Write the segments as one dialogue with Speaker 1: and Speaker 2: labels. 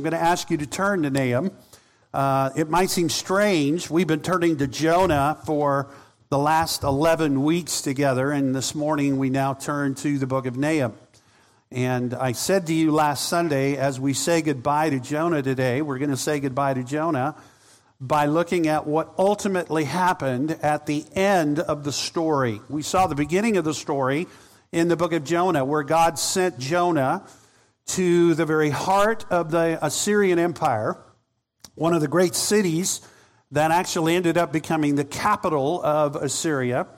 Speaker 1: going to ask you to turn to Nahum. It might seem strange. We've been turning to Jonah for the last 11 weeks together, and this morning we now turn to the book of Nahum. And I said to you last Sunday, as we say goodbye to Jonah today, we're going to say goodbye to Jonah by looking at what ultimately happened at the end of the story. We saw the beginning of the story in the book of Jonah, where God sent Jonah to the very heart of the Assyrian Empire, one of the great cities that actually ended up becoming the capital of Assyria,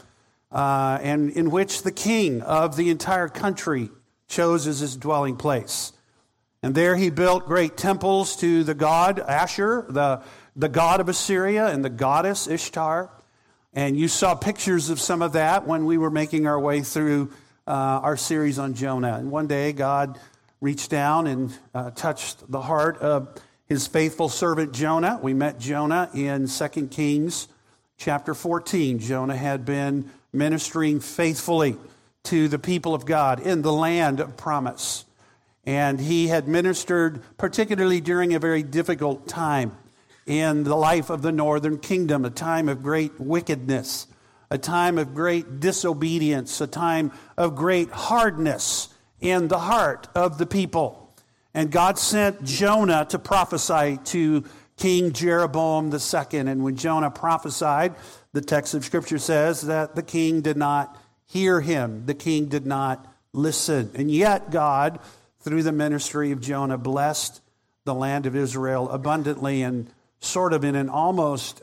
Speaker 1: and in which the king of the entire country chose as his dwelling place. And there he built great temples to the god Ashur, the god of Assyria, and the goddess Ishtar. And you saw pictures of some of that when we were making our way through our series on Jonah. And one day God reached down and touched the heart of his faithful servant Jonah. We met Jonah in 2 Kings chapter 14. Jonah had been ministering faithfully to the people of God in the land of promise. And he had ministered particularly during a very difficult time in the life of the northern kingdom, a time of great wickedness, a time of great disobedience, a time of great hardness in the heart of the people. And God sent Jonah to prophesy to King Jeroboam II. And when Jonah prophesied, the text of Scripture says that the king did not hear him. The king did not listen. And yet God, through the ministry of Jonah, blessed the land of Israel abundantly and sort of in an almost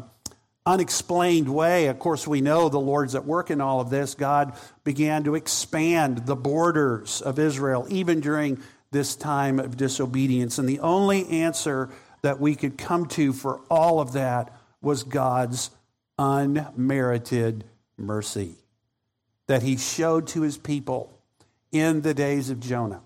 Speaker 1: unexplained way. Of course, we know the Lord's at work in all of this. God began to expand the borders of Israel, even during this time of disobedience. And the only answer that we could come to for all of that was God's unmerited mercy that he showed to his people in the days of Jonah.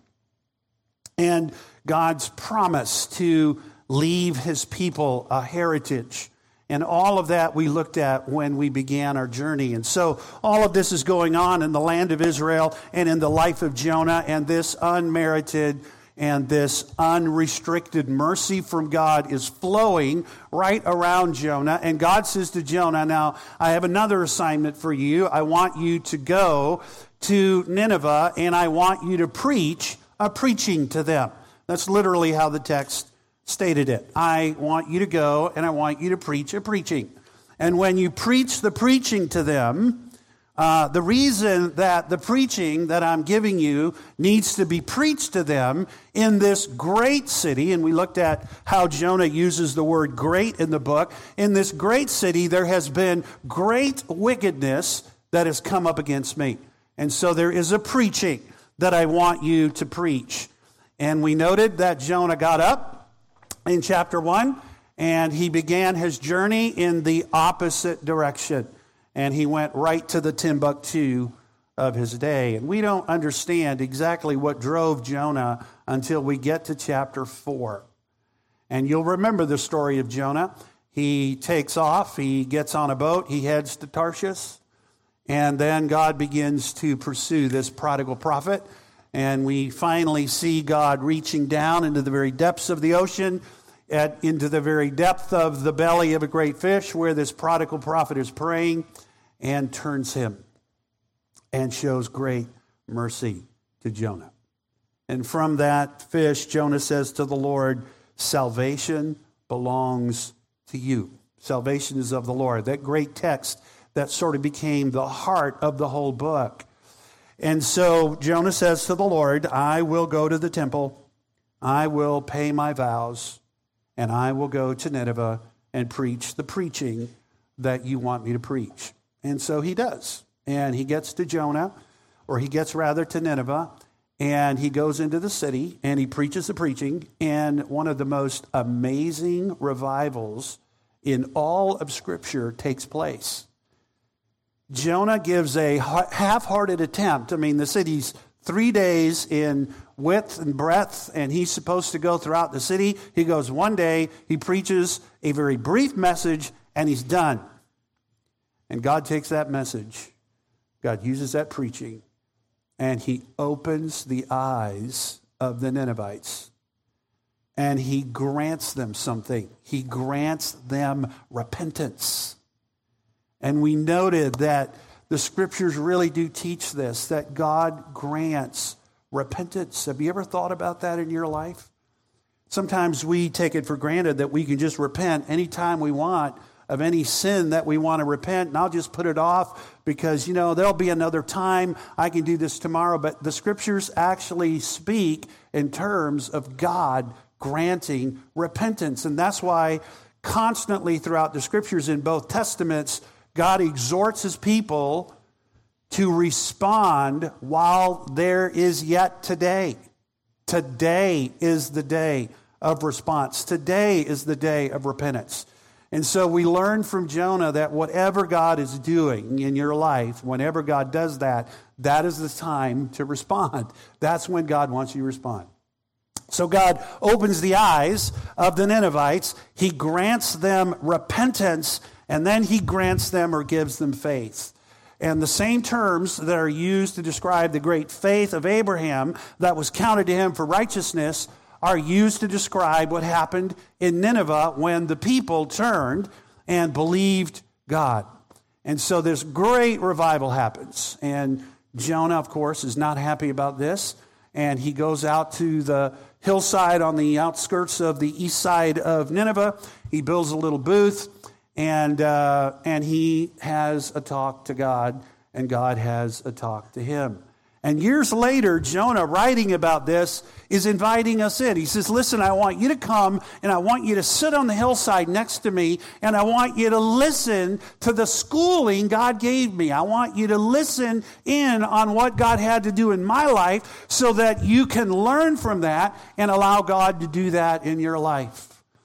Speaker 1: And God's promise to leave his people a heritage. And all of that we looked at when we began our journey. And so all of this is going on in the land of Israel and in the life of Jonah, and this unmerited and this unrestricted mercy from God is flowing right around Jonah. And God says to Jonah, now, I have another assignment for you. I want you to go to Nineveh, and I want you to preach a preaching to them. That's literally how the text stated it. I want you to go and I want you to preach a preaching. And when you preach the preaching to them, the reason that the preaching that I'm giving you needs to be preached to them in this great city, and we looked at how Jonah uses the word great in the book. In this great city, there has been great wickedness that has come up against me. And so there is a preaching that I want you to preach. And we noted that Jonah got up in chapter 1, and he began his journey in the opposite direction. And he went right to the Timbuktu of his day. And we don't understand exactly what drove Jonah until we get to chapter 4. And you'll remember the story of Jonah. He takes off, he gets on a boat, he heads to Tarshish, and then God begins to pursue this prodigal prophet. And we finally see God reaching down into the very depths of the ocean, into the very depth of the belly of a great fish where this prodigal prophet is praying, and turns him and shows great mercy to Jonah. And from that fish, Jonah says to the Lord, salvation belongs to you. Salvation is of the Lord. That great text that sort of became the heart of the whole book. And so Jonah says to the Lord, I will go to the temple, I will pay my vows, and I will go to Nineveh and preach the preaching that you want me to preach. And so he does. And he gets to Jonah, or he gets rather to Nineveh, and he goes into the city, and he preaches the preaching, and one of the most amazing revivals in all of Scripture takes place. Jonah gives a half-hearted attempt. I mean, the city's 3 days in width and breadth, and he's supposed to go throughout the city. He goes one day, he preaches a very brief message, and he's done. And God takes that message, God uses that preaching, and he opens the eyes of the Ninevites. and he grants them something. He grants them repentance. And we noted that the scriptures really do teach this, that God grants repentance. Have you ever thought about that in your life? Sometimes we take it for granted that we can just repent anytime we want of any sin that we want to repent, and I'll just put it off because, there'll be another time. I can do this tomorrow. But the scriptures actually speak in terms of God granting repentance. And that's why constantly throughout the scriptures in both testaments, God exhorts his people to respond while there is yet today. Today is the day of response. Today is the day of repentance. And so we learn from Jonah that whatever God is doing in your life, whenever God does that, that is the time to respond. That's when God wants you to respond. So God opens the eyes of the Ninevites. He grants them repentance, and then he grants them or gives them faith. And the same terms that are used to describe the great faith of Abraham that was counted to him for righteousness are used to describe what happened in Nineveh when the people turned and believed God. And so this great revival happens. And Jonah, of course, is not happy about this. And he goes out to the hillside on the outskirts of the east side of Nineveh. He builds a little booth, and he has a talk to God, and God has a talk to him. And years later, Jonah, writing about this, is inviting us in. He says, listen, I want you to come, and I want you to sit on the hillside next to me, and I want you to listen to the schooling God gave me. I want you to listen in on what God had to do in my life so that you can learn from that and allow God to do that in your life.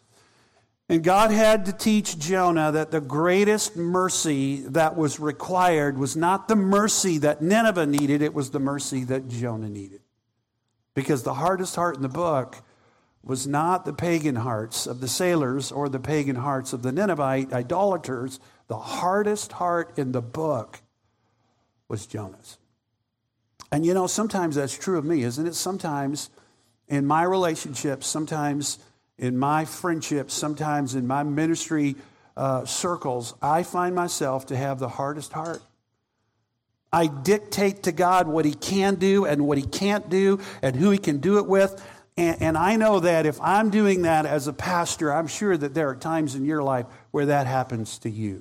Speaker 1: And God had to teach Jonah that the greatest mercy that was required was not the mercy that Nineveh needed, it was the mercy that Jonah needed. Because the hardest heart in the book was not the pagan hearts of the sailors or the pagan hearts of the Ninevite idolaters. The hardest heart in the book was Jonah's. And sometimes that's true of me, isn't it? Sometimes in my relationships, sometimes in my friendships, sometimes in my ministry circles, I find myself to have the hardest heart. I dictate to God what he can do and what he can't do and who he can do it with. And I know that if I'm doing that as a pastor, I'm sure that there are times in your life where that happens to you.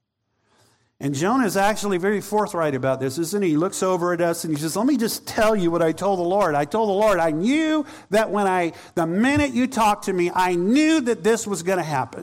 Speaker 1: And Jonah is actually very forthright about this, isn't he? He looks over at us and he says, let me just tell you what I told the Lord. I told the Lord, I knew that the minute you talked to me, I knew that this was going to happen.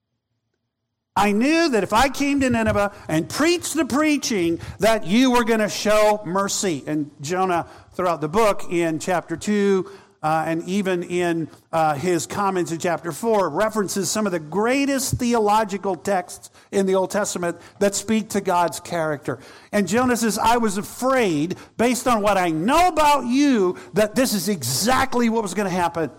Speaker 1: I knew that if I came to Nineveh and preached the preaching, that you were going to show mercy. And Jonah, throughout the book, in chapter 2, and even in his comments in chapter 4, references some of the greatest theological texts in the Old Testament that speak to God's character. And Jonah says, I was afraid, based on what I know about you, that this is exactly what was going to happen.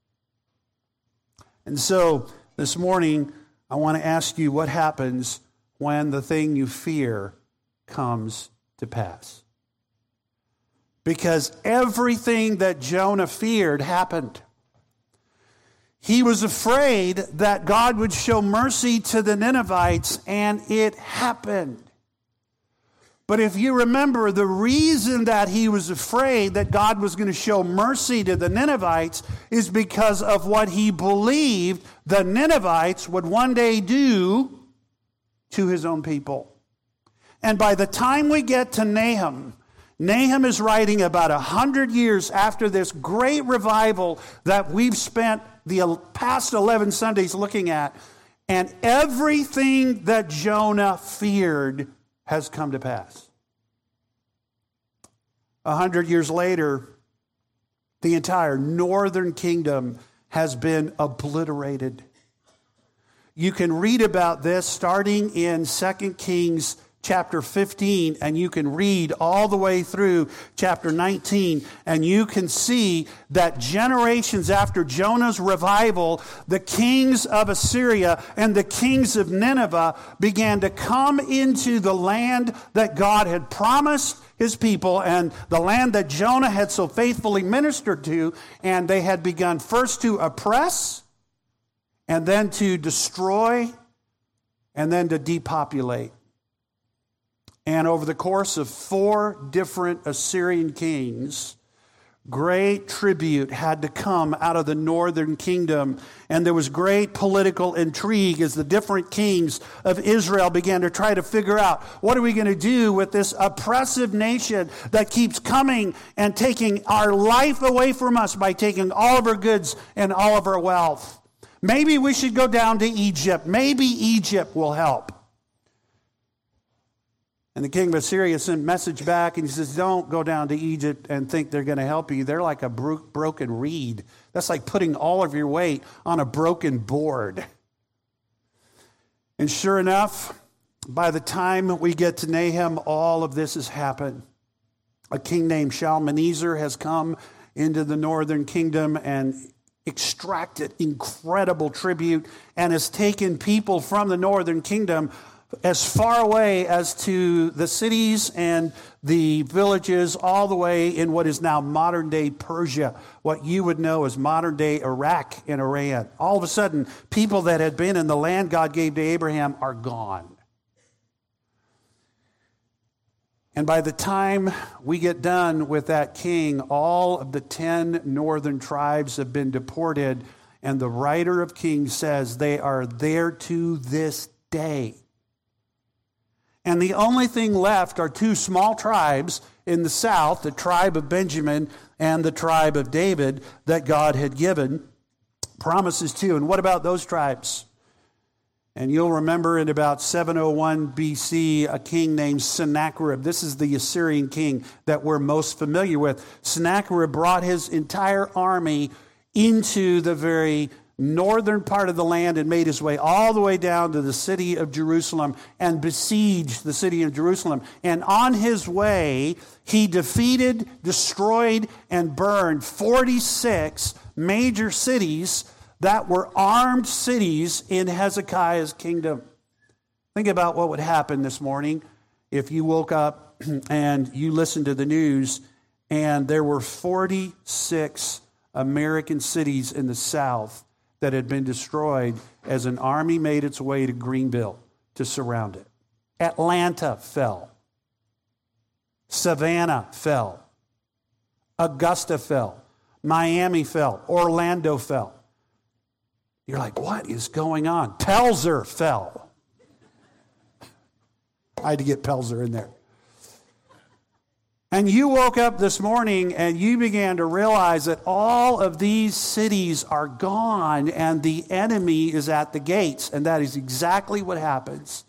Speaker 1: And so this morning, I want to ask you what happens when the thing you fear comes to pass. Because everything that Jonah feared happened. He was afraid that God would show mercy to the Ninevites, and it happened. But if you remember, the reason that he was afraid that God was going to show mercy to the Ninevites is because of what he believed the Ninevites would one day do to his own people. And by the time we get to Nahum is writing about 100 years after this great revival that we've spent the past 11 Sundays looking at, and everything that Jonah feared has come to pass. 100 years later, the entire northern kingdom has been obliterated. You can read about this starting in 2 Kings chapter 15, and you can read all the way through chapter 19, and you can see that generations after Jonah's revival, the kings of Assyria and the kings of Nineveh began to come into the land that God had promised his people and the land that Jonah had so faithfully ministered to, and they had begun first to oppress, and then to destroy, and then to depopulate. And over the course of 4 different Assyrian kings, great tribute had to come out of the northern kingdom. And there was great political intrigue as the different kings of Israel began to try to figure out, what are we going to do with this oppressive nation that keeps coming and taking our life away from us by taking all of our goods and all of our wealth? Maybe we should go down to Egypt. Maybe Egypt will help. And the king of Assyria sent a message back, and he says, don't go down to Egypt and think they're going to help you. They're like a broken reed. That's like putting all of your weight on a broken board. And sure enough, by the time we get to Nahum, all of this has happened. A king named Shalmaneser has come into the northern kingdom and extracted incredible tribute and has taken people from the northern kingdom as far away as to the cities and the villages, all the way in what is now modern-day Persia, what you would know as modern-day Iraq and Iran. All of a sudden, people that had been in the land God gave to Abraham are gone. And by the time we get done with that king, all of the 10 northern tribes have been deported, and the writer of Kings says they are there to this day. And the only thing left are 2 small tribes in the south, the tribe of Benjamin and the tribe of David, that God had given promises to. And what about those tribes? And you'll remember in about 701 BC, a king named Sennacherib. This is the Assyrian king that we're most familiar with. Sennacherib brought his entire army into the very northern part of the land and made his way all the way down to the city of Jerusalem and besieged the city of Jerusalem. And on his way, he defeated, destroyed, and burned 46 major cities that were armed cities in Hezekiah's kingdom. Think about what would happen this morning if you woke up and you listened to the news and there were 46 American cities in the south that had been destroyed as an army made its way to Greenville to surround it. Atlanta fell. Savannah fell. Augusta fell. Miami fell. Orlando fell. You're like, what is going on? Pelzer fell. I had to get Pelzer in there. And you woke up this morning and you began to realize that all of these cities are gone and the enemy is at the gates. And that is exactly what happens.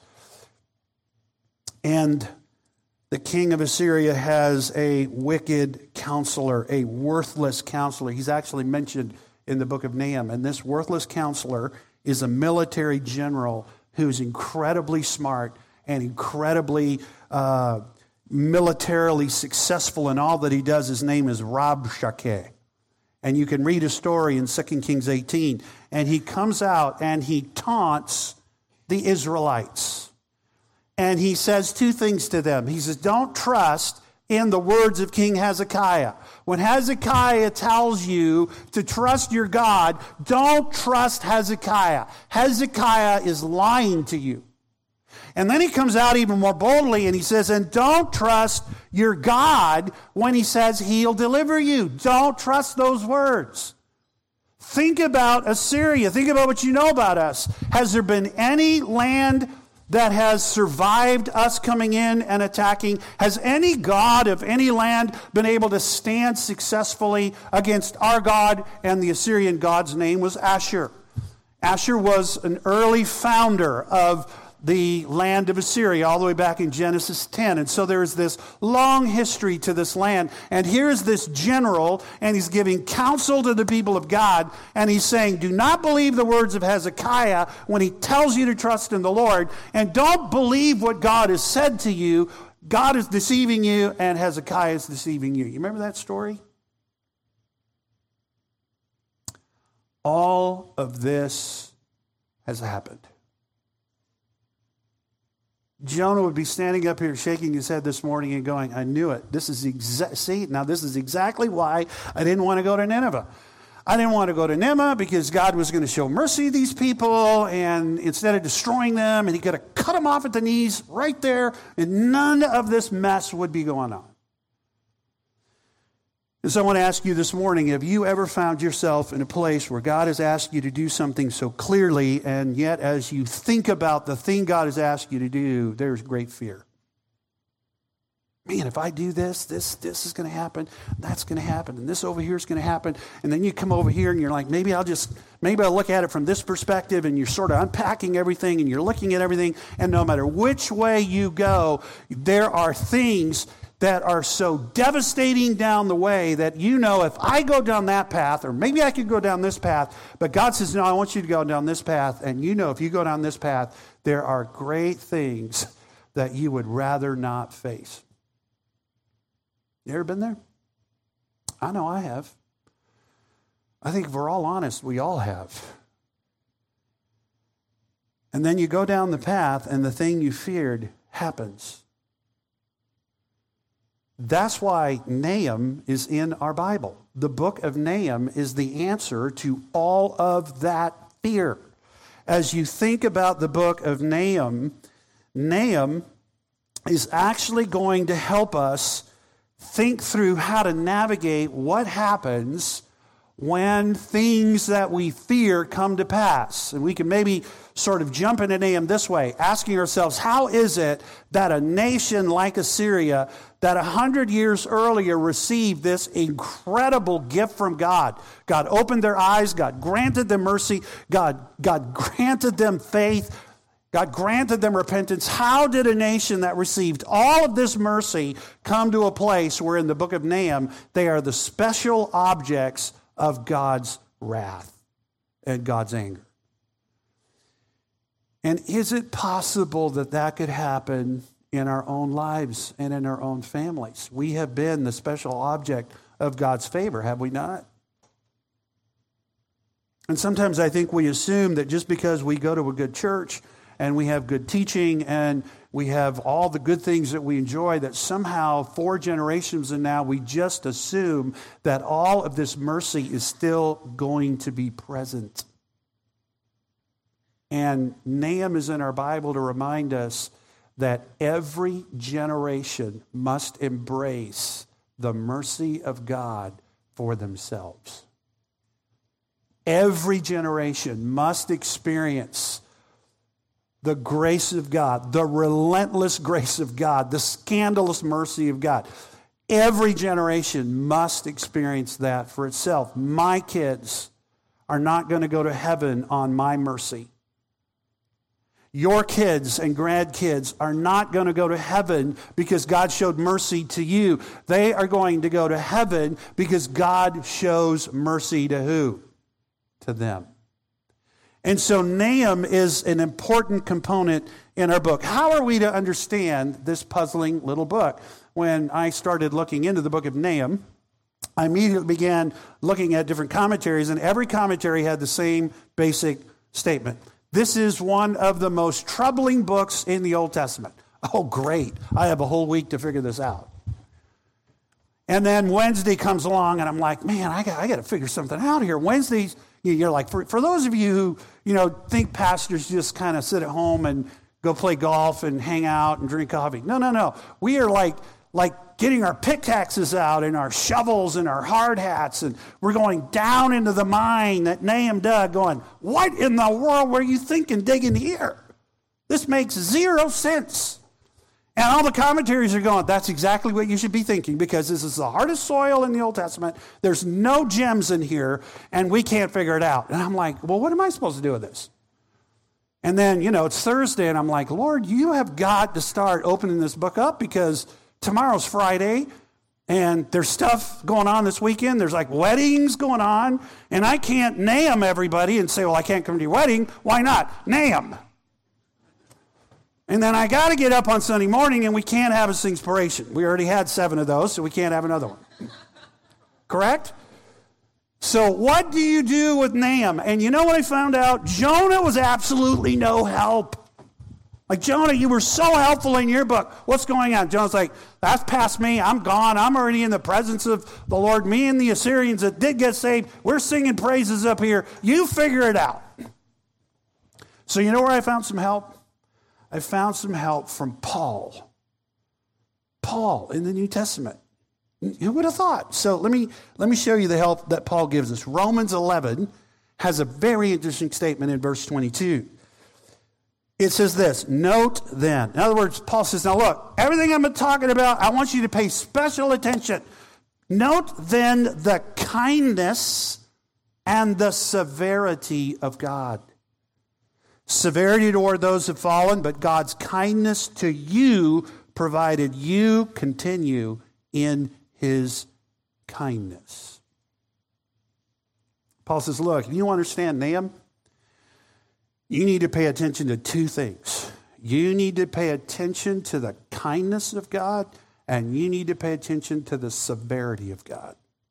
Speaker 1: And the king of Assyria has a wicked counselor, a worthless counselor. He's actually mentioned in the book of Nahum. And this worthless counselor is a military general who's incredibly smart and incredibly militarily successful in all that he does. His name is Rabshakeh. And you can read his story in 2 Kings 18. And he comes out and he taunts the Israelites. And he says 2 things to them. He says, don't trust in the words of King Hezekiah. When Hezekiah tells you to trust your God, don't trust Hezekiah. Hezekiah is lying to you. And then he comes out even more boldly and he says, and don't trust your God when he says he'll deliver you. Don't trust those words. Think about Assyria. Think about what you know about us. Has there been any land that has survived us coming in and attacking? Has any god of any land been able to stand successfully against our God? And the Assyrian god's name was Ashur. Ashur was an early founder of the land of Assyria all the way back in Genesis 10. And so there's this long history to this land. And here's this general, and he's giving counsel to the people of God. And he's saying, do not believe the words of Hezekiah when he tells you to trust in the Lord. And don't believe what God has said to you. God is deceiving you, and Hezekiah is deceiving you. You remember that story? All of this has happened. Jonah would be standing up here shaking his head this morning and going, I knew it. This is this is exactly why I didn't want to go to Nineveh. I didn't want to go to Nineveh because God was going to show mercy to these people, and instead of destroying them, and he could have cut them off at the knees right there, and none of this mess would be going on. And so I want to ask you this morning, have you ever found yourself in a place where God has asked you to do something so clearly, and yet as you think about the thing God has asked you to do, there's great fear? Man, if I do this is going to happen, that's going to happen, and this over here is going to happen. And then you come over here and you're like, maybe I'll look at it from this perspective, and you're sort of unpacking everything and you're looking at everything. And no matter which way you go, there are things that are so devastating down the way that if I go down that path, or maybe I could go down this path, but God says, no, I want you to go down this path. And if you go down this path, there are great things that you would rather not face. You ever been there? I know I have. I think if we're all honest, we all have. And then you go down the path and the thing you feared happens. That's why Nahum is in our Bible. The book of Nahum is the answer to all of that fear. As you think about the book of Nahum, Nahum is actually going to help us think through how to navigate what happens when things that we fear come to pass. And we can maybe sort of jump into Nahum this way, asking ourselves, how is it that a nation like Assyria, that 100 years earlier received this incredible gift from God? God opened their eyes, God granted them mercy, God granted them faith, God granted them repentance. How did a nation that received all of this mercy come to a place where in the book of Nahum, they are the special objects of God's wrath and God's anger? And is it possible that that could happen in our own lives and in our own families? We have been the special object of God's favor, have we not? And sometimes I think we assume that just because we go to a good church and we have good teaching and we have all the good things that we enjoy, that somehow 4 generations and now we just assume that all of this mercy is still going to be present. And Nahum is in our Bible to remind us that every generation must embrace the mercy of God for themselves. Every generation must experience the grace of God, the relentless grace of God, the scandalous mercy of God. Every generation must experience that for itself. My kids are not going to go to heaven on my mercy. Your kids and grandkids are not going to go to heaven because God showed mercy to you. They are going to go to heaven because God shows mercy to who? To them. And so Nahum is an important component in our book. How are we to understand this puzzling little book? When I started looking into the book of Nahum, I immediately began looking at different commentaries, and every commentary had the same basic statement. This is one of the most troubling books in the Old Testament. Oh, great. I have a whole week to figure this out. And then Wednesday comes along, and I'm like, man, I got to figure something out here. Wednesdays, you're like, for those of you who, think pastors just kind of sit at home and go play golf and hang out and drink coffee. No. We are like getting our pickaxes out and our shovels and our hard hats, and we're going down into the mine that Nahum dug, going, what in the world were you thinking digging here? This makes 0 sense. And all the commentaries are going, that's exactly what you should be thinking, because this is the hardest soil in the Old Testament. There's no gems in here, and we can't figure it out. And I'm like, well, what am I supposed to do with this? And then, it's Thursday, and I'm like, Lord, you have got to start opening this book up because tomorrow's Friday, and there's stuff going on this weekend. There's like weddings going on, and I can't name everybody and say, well, I can't come to your wedding. Why not? Name. And then I got to get up on Sunday morning, and we can't have a Singspiration. We already had 7 of those, so we can't have another one. Correct? So what do you do with Nahum? And you know what I found out? Jonah was absolutely no help. Like, Jonah, you were so helpful in your book. What's going on? Jonah's like, that's past me. I'm gone. I'm already in the presence of the Lord. Me and the Assyrians that did get saved, we're singing praises up here. You figure it out. So you know where I found some help? I found some help from Paul. Paul in the New Testament. Who would have thought? So let me show you the help that Paul gives us. Romans 11 has a very interesting statement in verse 22. It says this, note then. In other words, Paul says, now look, everything I'm talking about, I want you to pay special attention. Note then the kindness and the severity of God. Severity toward those who have fallen, but God's kindness to you, provided you continue in his kindness. Paul says, look, if you understand Nahum, you need to pay attention to 2 things. You need to pay attention to the kindness of God, and you need to pay attention to the severity of God.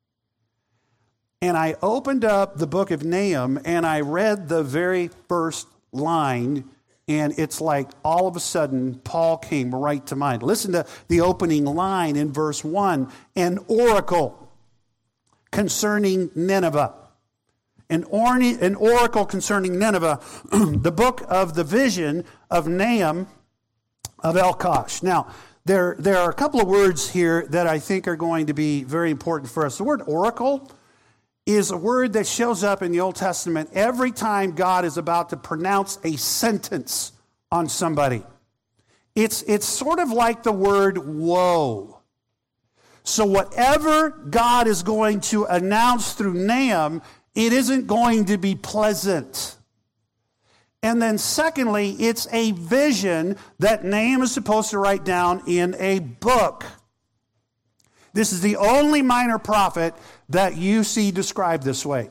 Speaker 1: And I opened up the book of Nahum, and I read the very first line, and it's like all of a sudden Paul came right to mind. Listen to the opening line in verse 1, an oracle concerning Nineveh. An oracle concerning Nineveh, the book of the vision of Nahum of Elkosh. Now, there are a couple of words here that I think are going to be very important for us. The word oracle is a word that shows up in the Old Testament every time God is about to pronounce a sentence on somebody. It's sort of like the word woe. So whatever God is going to announce through Nahum, it isn't going to be pleasant. And then secondly, it's a vision that Nahum is supposed to write down in a book. This is the only minor prophet that you see described this way.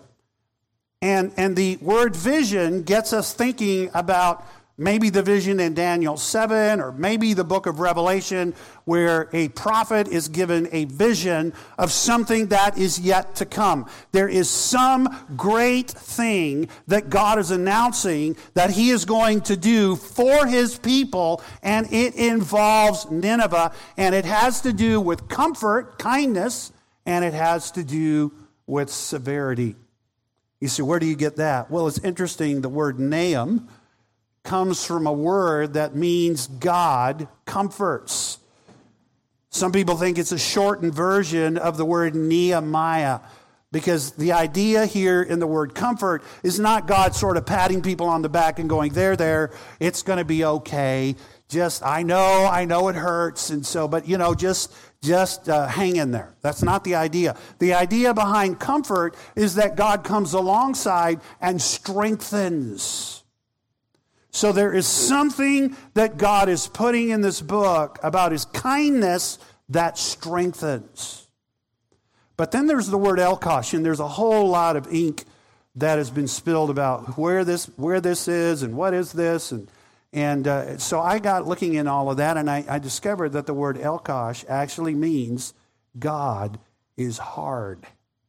Speaker 1: And the word vision gets us thinking about maybe the vision in Daniel 7, or maybe the book of Revelation, where a prophet is given a vision of something that is yet to come. There is some great thing that God is announcing that he is going to do for his people, and it involves Nineveh, and it has to do with comfort, kindness, and it has to do with severity. You say, where do you get that? Well, it's interesting. The word Nahum comes from a word that means God comforts. Some people think it's a shortened version of the word Nehemiah, because the idea here in the word comfort is not God sort of patting people on the back and going, there, it's going to be okay. I know it hurts, and so, but just hang in there. That's not the idea. The idea behind comfort is that God comes alongside and strengthens. So there is something that God is putting in this book about his kindness that strengthens. But then there's the word Elkosh, and there's a whole lot of ink that has been spilled about where this is and what is this. And so I got looking in all of that, and I discovered that the word Elkosh actually means God is hard.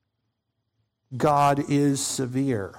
Speaker 1: God is severe.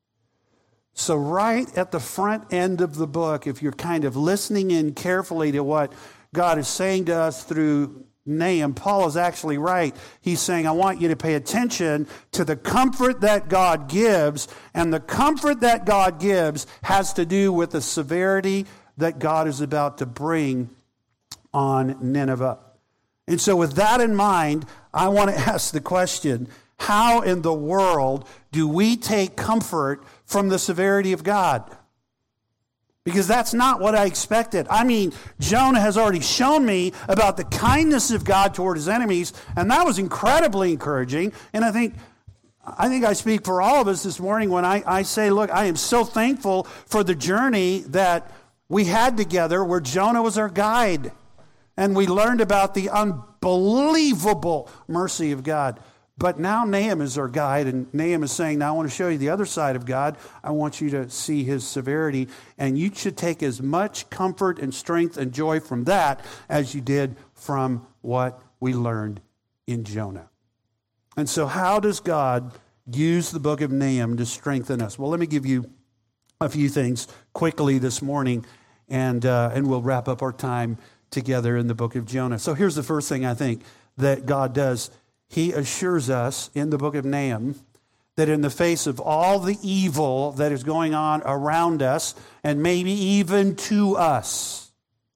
Speaker 1: So right at the front end of the book, if you're kind of listening in carefully to what God is saying to us through Nahum, Paul is actually right. He's saying, I want you to pay attention to the comfort that God gives, and the comfort that God gives has to do with the severity that God is about to bring on Nineveh. And so with that in mind, I want to ask the question, how in the world do we take comfort from the severity of God? Because that's not what I expected. I mean, Jonah has already shown me about the kindness of God toward his enemies, and that was incredibly encouraging. And I think, I think I speak for all of us this morning when I say, look, I am so thankful for the journey that we had together where Jonah was our guide. And we learned about the unbelievable mercy of God. But now Nahum is our guide, and Nahum is saying, now I want to show you the other side of God. I want you to see his severity, and you should take as much comfort and strength and joy from that as you did from what we learned in Jonah. And so how does God use the book of Nahum to strengthen us? Well, let me give you a few things quickly this morning, and we'll wrap up our time together in the book of Jonah. So here's the first thing I think that God does. He assures us in the book of Nahum that in the face of all the evil that is going on around us, and maybe even to us,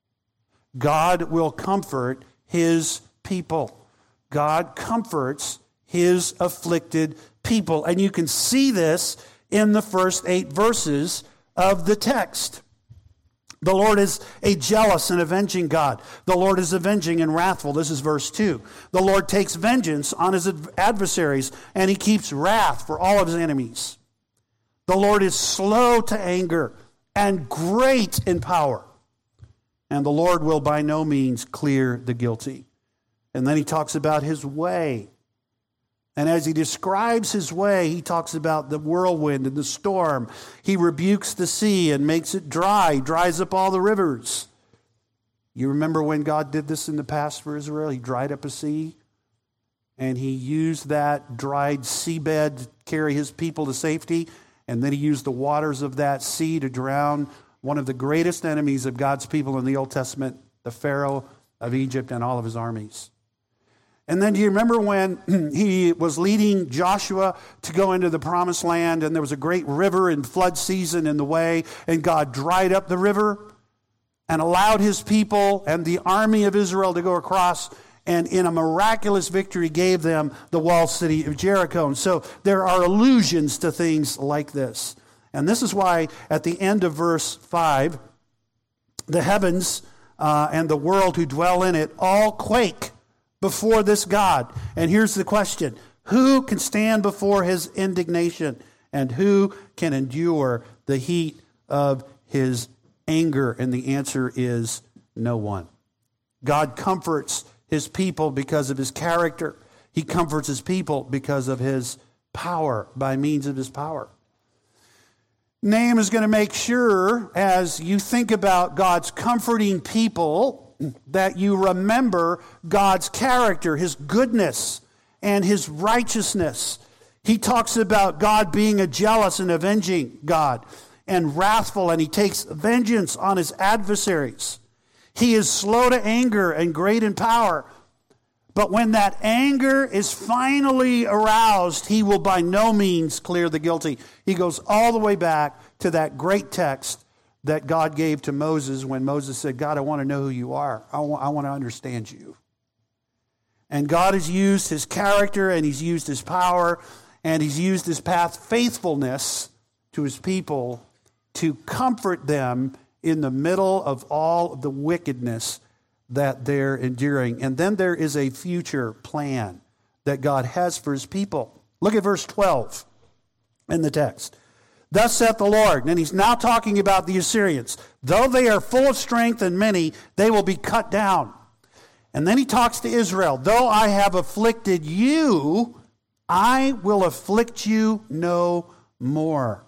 Speaker 1: God will comfort his people. God comforts his afflicted people. And you can see this in the first 8 verses of the text. The Lord is a jealous and avenging God. The Lord is avenging and wrathful. This is verse 2. The Lord takes vengeance on his adversaries, and he keeps wrath for all of his enemies. The Lord is slow to anger and great in power. And the Lord will by no means clear the guilty. And then he talks about his way. And as he describes his way, he talks about the whirlwind and the storm. He rebukes the sea and makes it dry, dries up all the rivers. You remember when God did this in the past for Israel? He dried up a sea, and he used that dried seabed to carry his people to safety, and then he used the waters of that sea to drown one of the greatest enemies of God's people in the Old Testament, the Pharaoh of Egypt and all of his armies. And then do you remember when he was leading Joshua to go into the promised land, and there was a great river in flood season in the way, and God dried up the river and allowed his people and the army of Israel to go across, and in a miraculous victory gave them the walled city of Jericho. And so there are allusions to things like this. And this is why at the end of verse 5, the heavens and the world who dwell in it all quake before this God. And here's the question: who can stand before his indignation, and who can endure the heat of his anger? And the answer is no one. God comforts his people because of his character. He comforts his people because of his power, by means of his power. Nahum is going to make sure, as you think about God's comforting people, that you remember God's character, his goodness, and his righteousness. He talks about God being a jealous and avenging God, and wrathful, and he takes vengeance on his adversaries. He is slow to anger and great in power. But when that anger is finally aroused, he will by no means clear the guilty. He goes all the way back to that great text that God gave to Moses when Moses said, God, I want to know who you are. I want to understand you. And God has used his character, and he's used his power, and he's used his past faithfulness to his people to comfort them in the middle of all of the wickedness that they're enduring. And then there is a future plan that God has for his people. Look at verse 12 in the text. Thus saith the Lord, and he's now talking about the Assyrians. Though they are full of strength and many, they will be cut down. And then he talks to Israel. Though I have afflicted you, I will afflict you no more.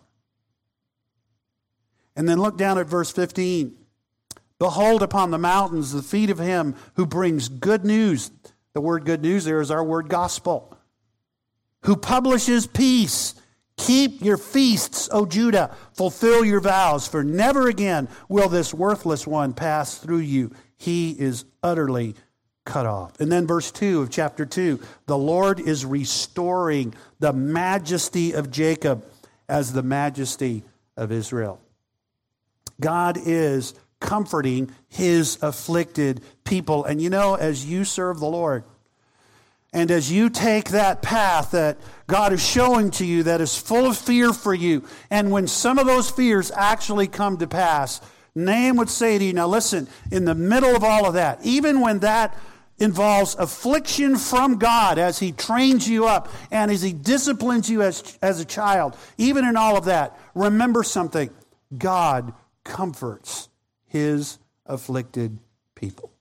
Speaker 1: And then look down at verse 15. Behold upon the mountains the feet of him who brings good news. The word good news there is our word gospel. Who publishes peace. Keep your feasts, O Judah. Fulfill your vows, for never again will this worthless one pass through you. He is utterly cut off. And then verse 2 of chapter 2. The Lord is restoring the majesty of Jacob as the majesty of Israel. God is comforting his afflicted people. And you know, as you serve the Lord, and as you take that path that God is showing to you that is full of fear for you, and when some of those fears actually come to pass, Nahum would say to you, now listen, in the middle of all of that, even when that involves affliction from God as he trains you up and as he disciplines you as a child. Even in all of that, remember something. God comforts his afflicted people.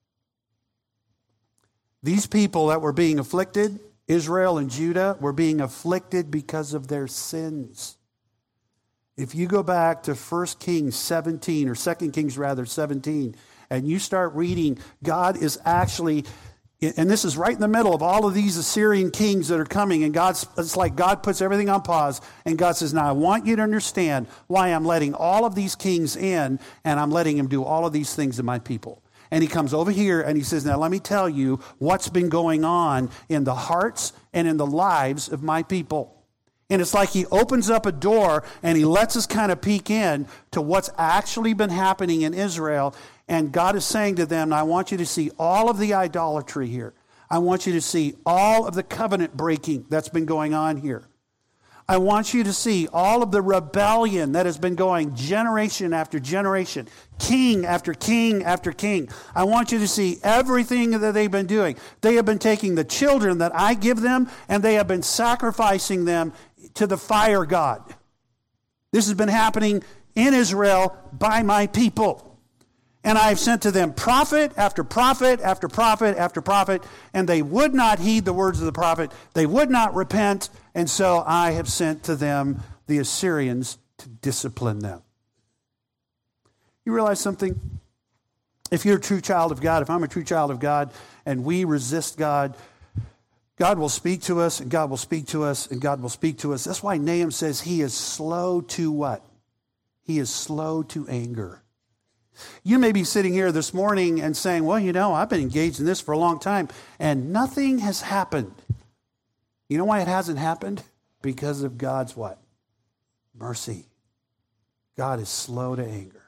Speaker 1: These people that were being afflicted, Israel and Judah, were being afflicted because of their sins. If you go back to 1 Kings 17, or 2 Kings rather, 17, and you start reading, God is actually, and this is right in the middle of all of these Assyrian kings that are coming, and it's like God puts everything on pause, and God says, now I want you to understand why I'm letting all of these kings in, and I'm letting them do all of these things to my people. And he comes over here and he says, now let me tell you what's been going on in the hearts and in the lives of my people. And it's like he opens up a door and he lets us kind of peek in to what's actually been happening in Israel. And God is saying to them, I want you to see all of the idolatry here. I want you to see all of the covenant breaking that's been going on here. I want you to see all of the rebellion that has been going generation after generation, king after king after king. I want you to see everything that they've been doing. They have been taking the children that I give them, and they have been sacrificing them to the fire god. This has been happening in Israel by my people. And I have sent to them prophet after prophet after prophet after prophet, and they would not heed the words of the prophet. They would not repent, and so I have sent to them the Assyrians to discipline them. You realize something? If you're a true child of God, if I'm a true child of God, and we resist God, God will speak to us, and God will speak to us, and God will speak to us. That's why Nahum says he is slow to what? He is slow to anger. You may be sitting here this morning and saying, well, you know, I've been engaged in this for a long time, and nothing has happened. You know why it hasn't happened? Because of God's what? Mercy. God is slow to anger.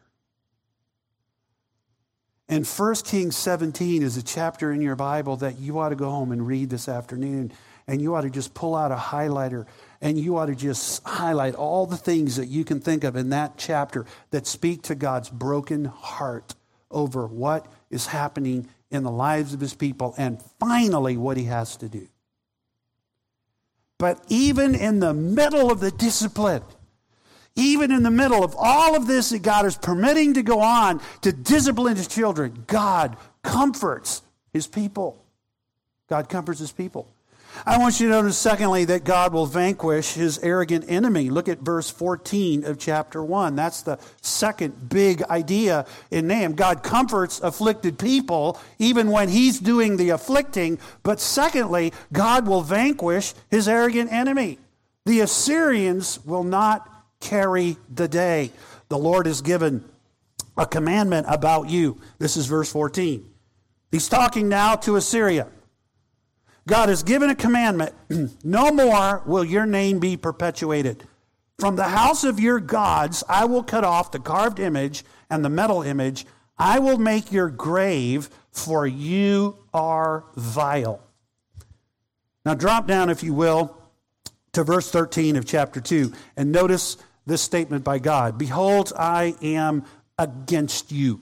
Speaker 1: And 1 Kings 17 is a chapter in your Bible that you ought to go home and read this afternoon, and you ought to just pull out a highlighter, and you ought to just highlight all the things that you can think of in that chapter that speak to God's broken heart over what is happening in the lives of his people, and finally what he has to do. But even in the middle of the discipline, even in the middle of all of this that God is permitting to go on to discipline his children, God comforts his people. God comforts his people. I want you to notice, secondly, that God will vanquish his arrogant enemy. Look at verse 14 of chapter 1. That's the second big idea in Nahum. God comforts afflicted people even when he's doing the afflicting. But secondly, God will vanquish his arrogant enemy. The Assyrians will not carry the day. The Lord has given a commandment about you. This is verse 14. He's talking now to Assyria. God has given a commandment. No more will your name be perpetuated. From the house of your gods, I will cut off the carved image and the metal image. I will make your grave, for you are vile. Now drop down, if you will, to verse 13 of chapter 2, and notice this statement by God. Behold, I am against you.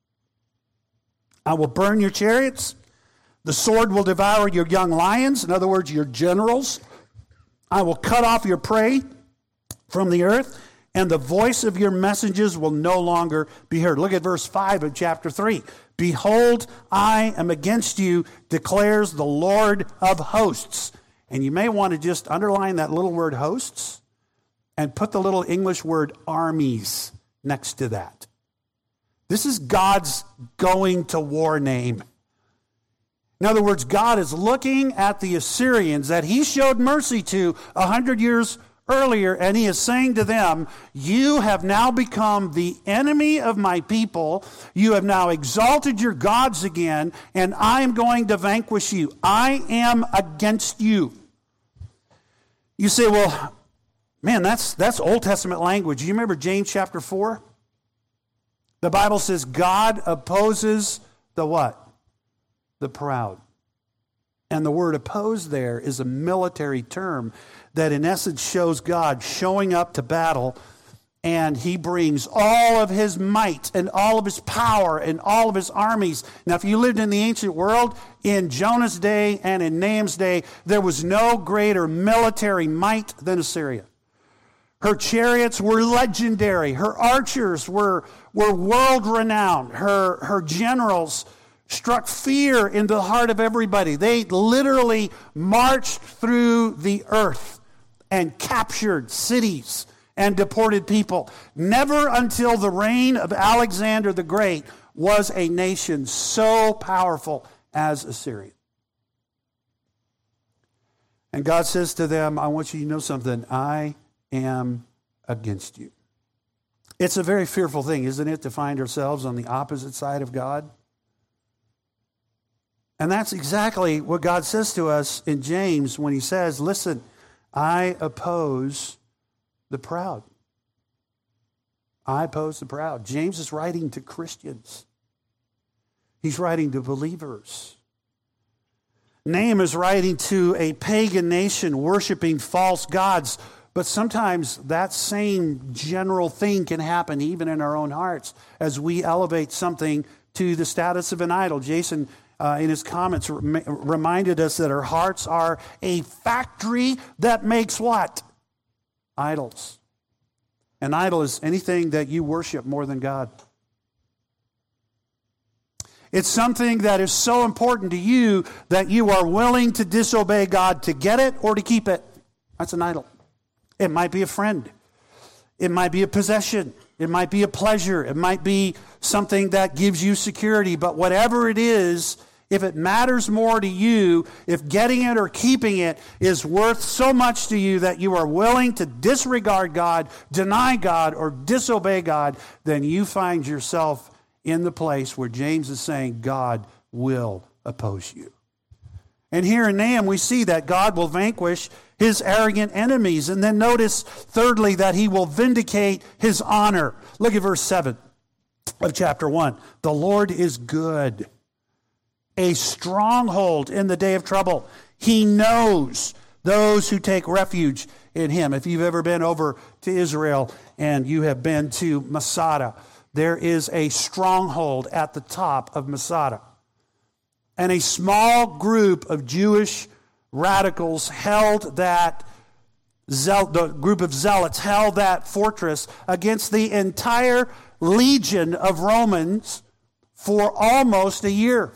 Speaker 1: I will burn your chariots. The sword will devour your young lions, in other words, your generals. I will cut off your prey from the earth, and the voice of your messengers will no longer be heard. Look at verse 5 of chapter 3. Behold, I am against you, declares the Lord of hosts. And you may want to just underline that little word hosts and put the little English word armies next to that. This is God's going to war name. In other words, God is looking at the Assyrians that he showed mercy to 100 years earlier, and he is saying to them, you have now become the enemy of my people. You have now exalted your gods again, and I am going to vanquish you. I am against you. You say, well, man, that's Old Testament language. You remember James chapter 4? The Bible says God opposes the what? The proud. And the word oppose there is a military term that in essence shows God showing up to battle And he brings all of his might and all of his power and all of his armies. Now, if you lived in the ancient world, in Jonah's day and in Nahum's day, there was no greater military might than Assyria. Her chariots were legendary. Her archers were world-renowned. Her generals struck fear into the heart of everybody. They literally marched through the earth and captured cities and deported people. Never until the reign of Alexander the Great was a nation so powerful as Assyria. And God says to them, I want you to know something. I am against you. It's a very fearful thing, isn't it, to find ourselves on the opposite side of God? And that's exactly what God says to us in James when he says, listen, I oppose the proud. I oppose the proud. James is writing to Christians. He's writing to believers. Nahum is writing to a pagan nation worshiping false gods. But sometimes that same general thing can happen even in our own hearts as we elevate something to the status of an idol. Jason, in his comments, reminded us that our hearts are a factory that makes what? Idols. An idol is anything that you worship more than God. It's something that is so important to you that you are willing to disobey God to get it or to keep it. That's an idol. It might be a friend. It might be a possession. It might be a pleasure. It might be something that gives you security. But whatever it is, if it matters more to you, if getting it or keeping it is worth so much to you that you are willing to disregard God, deny God, or disobey God, then you find yourself in the place where James is saying God will oppose you. And here in Nahum we see that God will vanquish his arrogant enemies. And then notice, thirdly, that he will vindicate his honor. Look at verse 7 of chapter 1. The Lord is good, a stronghold in the day of trouble. He knows those who take refuge in him. If you've ever been over to Israel and you have been to Masada, there is a stronghold at the top of Masada. And a small group of Jewish radicals held that, the group of zealots held that fortress against the entire legion of Romans for almost a year.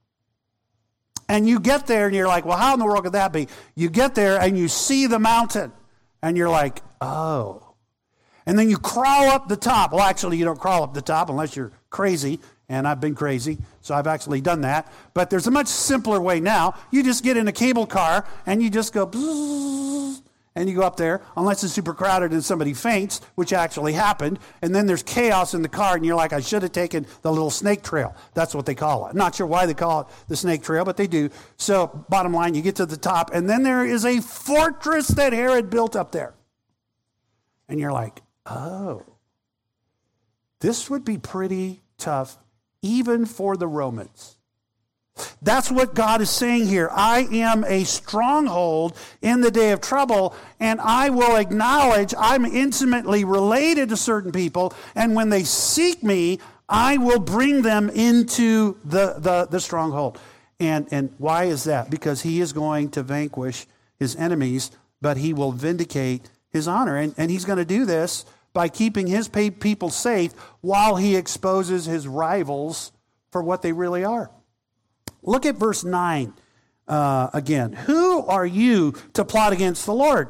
Speaker 1: And you get there and you're like, well, how in the world could that be? You get there and you see the mountain and you're like, oh. And then you crawl up the top. Well, actually, you don't crawl up the top unless you're crazy. And I've been crazy, so I've actually done that. But there's a much simpler way now. You just get in a cable car and you just go bzzz, and you go up there, unless it's super crowded and somebody faints, which actually happened. And then there's chaos in the car and you're like, I should have taken the little snake trail. That's what they call it. I'm not sure why they call it the snake trail, but they do. So bottom line, you get to the top and then there is a fortress that Herod built up there. And you're like, oh, this would be pretty tough even for the Romans. That's what God is saying here. I am a stronghold in the day of trouble, and I will acknowledge I'm intimately related to certain people, and when they seek me, I will bring them into the stronghold. And why is that? Because he is going to vanquish his enemies, but he will vindicate his honor. And he's going to do this by keeping his people safe while he exposes his rivals for what they really are. Look at verse 9 again. Who are you to plot against the Lord?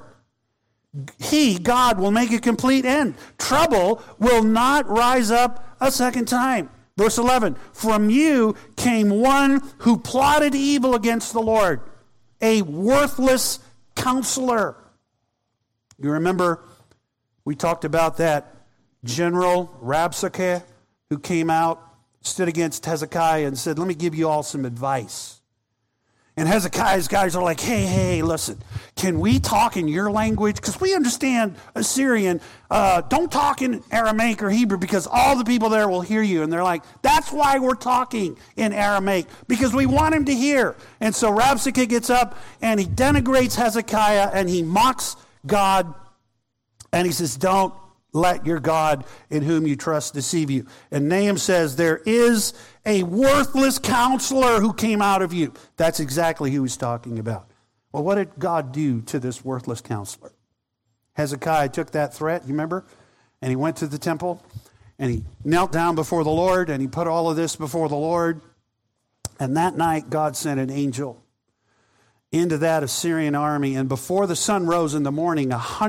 Speaker 1: He, God, will make a complete end. Trouble will not rise up a second time. Verse 11, from you came one who plotted evil against the Lord, a worthless counselor. You remember we talked about that general Rabshakeh who came out, stood against Hezekiah and said, let me give you all some advice. And Hezekiah's guys are like, hey, listen, can we talk in your language? Because we understand Assyrian. Don't talk in Aramaic or Hebrew because all the people there will hear you. And they're like, that's why we're talking in Aramaic, because we want him to hear. And so Rabshakeh gets up and he denigrates Hezekiah and he mocks God. And he says, don't let your God in whom you trust deceive you. And Nahum says, there is a worthless counselor who came out of you. That's exactly who he's talking about. Well, what did God do to this worthless counselor? Hezekiah took that threat, you remember? And he went to the temple, and he knelt down before the Lord, and he put all of this before the Lord. And that night, God sent an angel into that Assyrian army, and before the sun rose in the morning,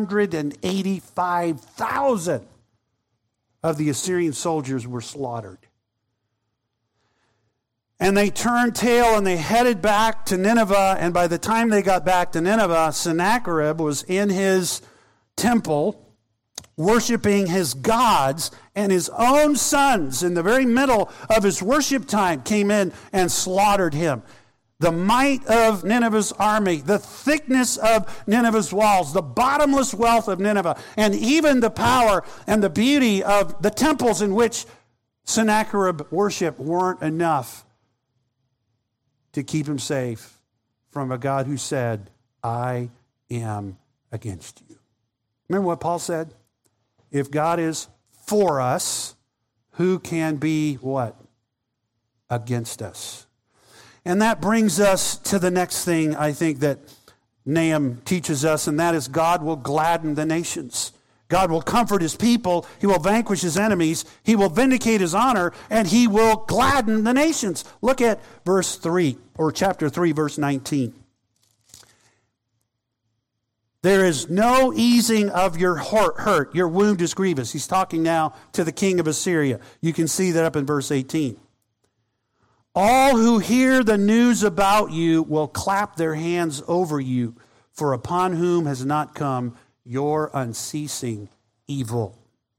Speaker 1: 185,000 of the Assyrian soldiers were slaughtered. And they turned tail and they headed back to Nineveh, and by the time they got back to Nineveh, Sennacherib was in his temple worshiping his gods, and his own sons in the very middle of his worship time came in and slaughtered him. The might of Nineveh's army, the thickness of Nineveh's walls, the bottomless wealth of Nineveh, and even the power and the beauty of the temples in which Sennacherib worshiped weren't enough to keep him safe from a God who said, I am against you. Remember what Paul said? If God is for us, who can be what? Against us. And that brings us to the next thing I think that Nahum teaches us, and that is God will gladden the nations. God will comfort his people. He will vanquish his enemies. He will vindicate his honor, and he will gladden the nations. Look at verse 3, or chapter 3, verse 19. There is no easing of your hurt. Your wound is grievous. He's talking now to the king of Assyria. You can see that up in verse 18. All who hear the news about you will clap their hands over you, for upon whom has not come your unceasing evil.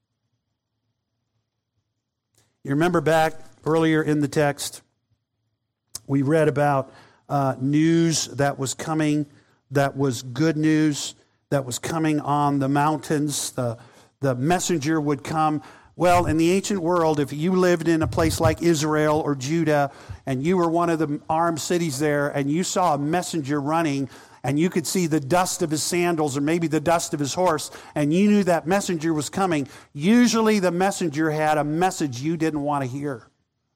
Speaker 1: You remember back earlier in the text, we read about news that was coming, that was good news, that was coming on the mountains. The messenger would come. Well, in the ancient world, if you lived in a place like Israel or Judah, and you were one of the armed cities there, and you saw a messenger running, and you could see the dust of his sandals or maybe the dust of his horse, and you knew that messenger was coming, usually the messenger had a message you didn't want to hear.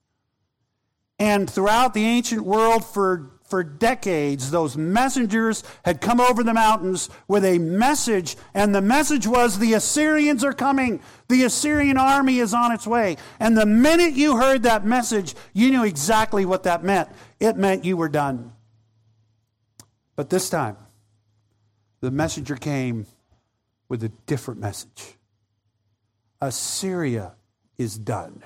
Speaker 1: And throughout the ancient world for decades, those messengers had come over the mountains with a message, and the message was, the Assyrians are coming. The Assyrian army is on its way. And the minute you heard that message, you knew exactly what that meant. It meant you were done. But this time, the messenger came with a different message. Assyria is done.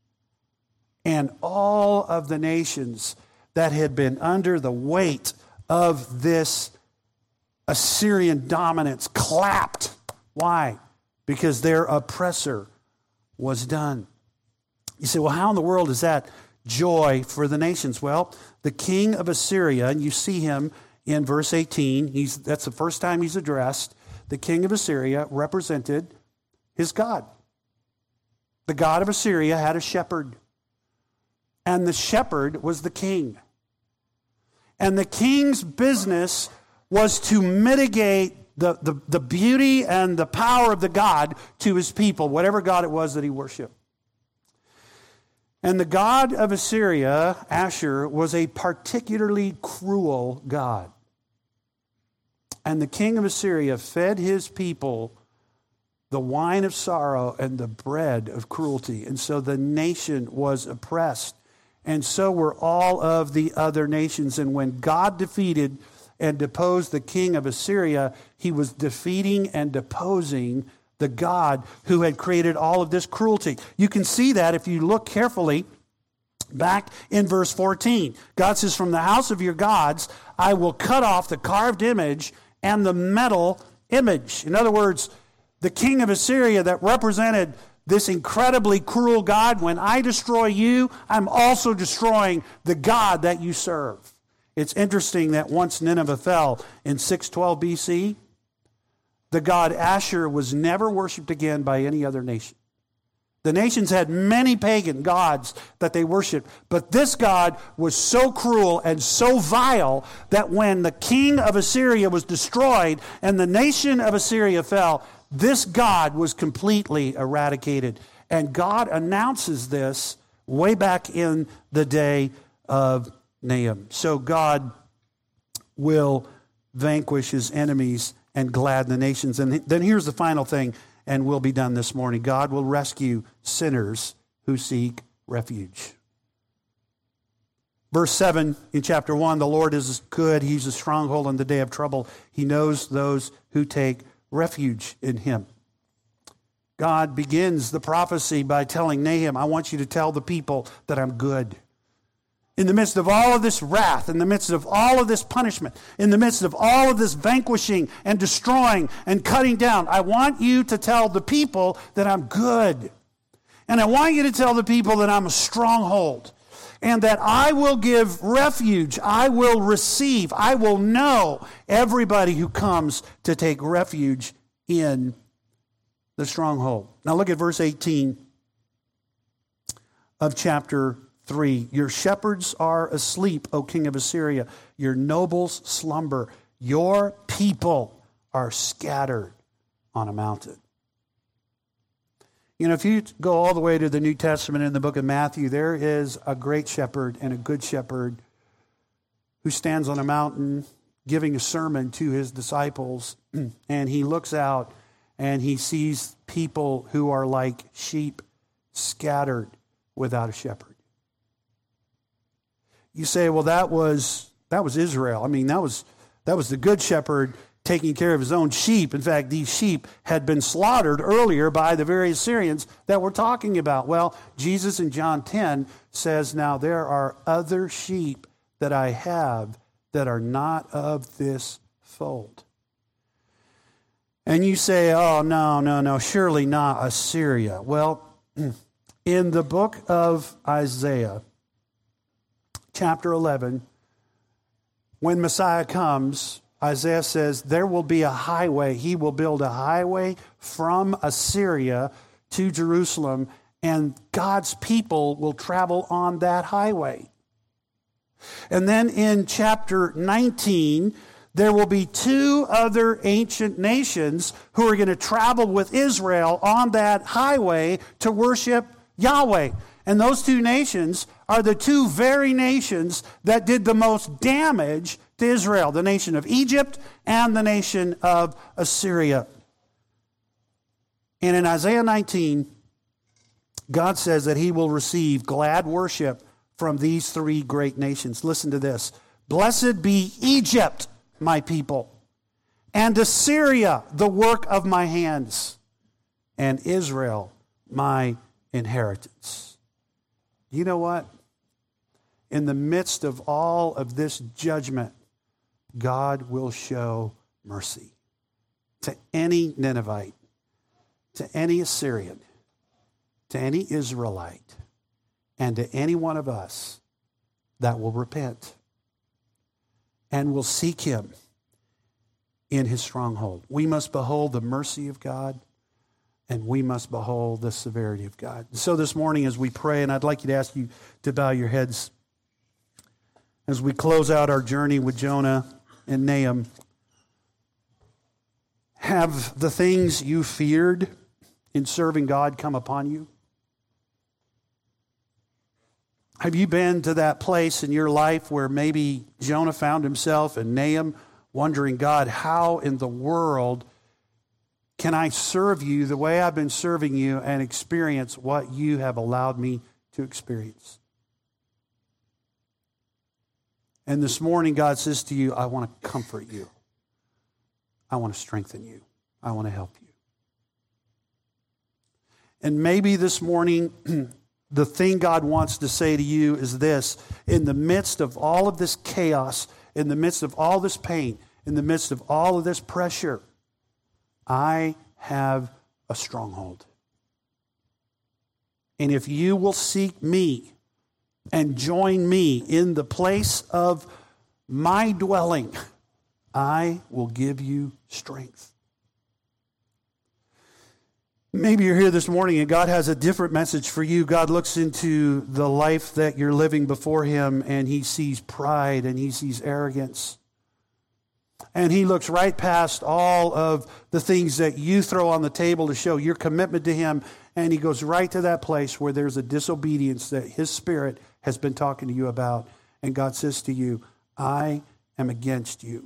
Speaker 1: And all of the nations that had been under the weight of this Assyrian dominance clapped. Why? Because their oppressor was done. You say, well, how in the world is that joy for the nations? Well, the king of Assyria, and you see him in verse 18, that's the first time he's addressed. The king of Assyria represented his God. The God of Assyria had a shepherd. And the shepherd was the king. And the king's business was to mitigate the beauty and the power of the God to his people, whatever God it was that he worshiped. And the god of Assyria, Ashur, was a particularly cruel god. And the king of Assyria fed his people the wine of sorrow and the bread of cruelty. And so the nation was oppressed. And so were all of the other nations. And when God defeated and deposed the king of Assyria, he was defeating and deposing the God who had created all of this cruelty. You can see that if you look carefully back in verse 14. God says, from the house of your gods, I will cut off the carved image and the metal image. In other words, the king of Assyria that represented this incredibly cruel God, when I destroy you, I'm also destroying the God that you serve. It's interesting that once Nineveh fell in 612 BC, the god Ashur was never worshipped again by any other nation. The nations had many pagan gods that they worshipped, but this God was so cruel and so vile that when the king of Assyria was destroyed and the nation of Assyria fell, this God was completely eradicated. And God announces this way back in the day of Nahum. So God will vanquish his enemies and gladden the nations. And then here's the final thing, and we'll be done this morning. God will rescue sinners who seek refuge. Verse 7 in chapter 1, the Lord is good. He's a stronghold in the day of trouble. He knows those who take refuge in him. God begins the prophecy by telling Nahum, I want you to tell the people that I'm good. In the midst of all of this wrath, in the midst of all of this punishment, in the midst of all of this vanquishing and destroying and cutting down, I want you to tell the people that I'm good. And I want you to tell the people that I'm a stronghold and that I will give refuge, I will receive, I will know everybody who comes to take refuge in the stronghold. Now look at verse 18 of chapter 3. Your shepherds are asleep, O king of Assyria. Your nobles slumber. Your people are scattered on a mountain. You know, if you go all the way to the New Testament in the book of Matthew, there is a great shepherd and a good shepherd who stands on a mountain giving a sermon to his disciples, and he looks out and he sees people who are like sheep scattered without a shepherd. You say, well, that was Israel. I mean, that was the good shepherd taking care of his own sheep. In fact, these sheep had been slaughtered earlier by the very Assyrians that we're talking about. Well, Jesus in John 10 says, now there are other sheep that I have that are not of this fold. And you say, oh, no, surely not Assyria. Well, in the book of Isaiah, chapter 11, when Messiah comes, Isaiah says there will be a highway. He will build a highway from Assyria to Jerusalem, and God's people will travel on that highway. And then in chapter 19, there will be two other ancient nations who are going to travel with Israel on that highway to worship Yahweh. And those two nations are the two very nations that did the most damage to Israel, the nation of Egypt and the nation of Assyria. And in Isaiah 19, God says that he will receive glad worship from these three great nations. Listen to this. Blessed be Egypt, my people, and Assyria, the work of my hands, and Israel, my inheritance. You know what? In the midst of all of this judgment, God will show mercy to any Ninevite, to any Assyrian, to any Israelite, and to any one of us that will repent and will seek him in his stronghold. We must behold the mercy of God, and we must behold the severity of God. So this morning as we pray, and I'd like you to ask you to bow your heads as we close out our journey with Jonah and Nahum, have the things you feared in serving God come upon you? Have you been to that place in your life where maybe Jonah found himself and Nahum wondering, God, how in the world can I serve you the way I've been serving you and experience what you have allowed me to experience? And this morning, God says to you, I want to comfort you. I want to strengthen you. I want to help you. And maybe this morning, the thing God wants to say to you is this: in the midst of all of this chaos, in the midst of all this pain, in the midst of all of this pressure, I have a stronghold. And if you will seek me and join me in the place of my dwelling, I will give you strength. Maybe you're here this morning and God has a different message for you. God looks into the life that you're living before him and he sees pride and he sees arrogance. And he looks right past all of the things that you throw on the table to show your commitment to him. And he goes right to that place where there's a disobedience that his Spirit has been talking to you about. And God says to you, I am against you.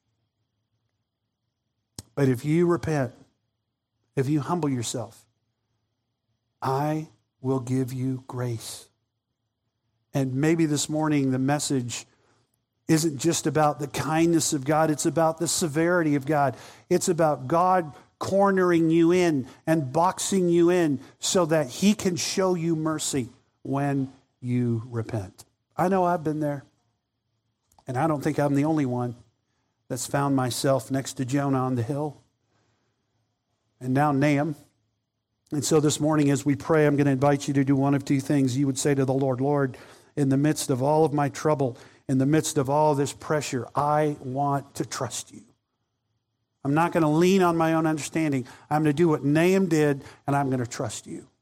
Speaker 1: But if you repent, if you humble yourself, I will give you grace. And maybe this morning the message isn't just about the kindness of God. It's about the severity of God. It's about God cornering you in and boxing you in so that he can show you mercy when you repent. I know I've been there. And I don't think I'm the only one that's found myself next to Jonah on the hill. And now Nahum. And so this morning as we pray, I'm going to invite you to do one of two things. You would say to the Lord, Lord, in the midst of all of my trouble, in the midst of all this pressure, I want to trust you. I'm not going to lean on my own understanding. I'm going to do what Nahum did, and I'm going to trust you.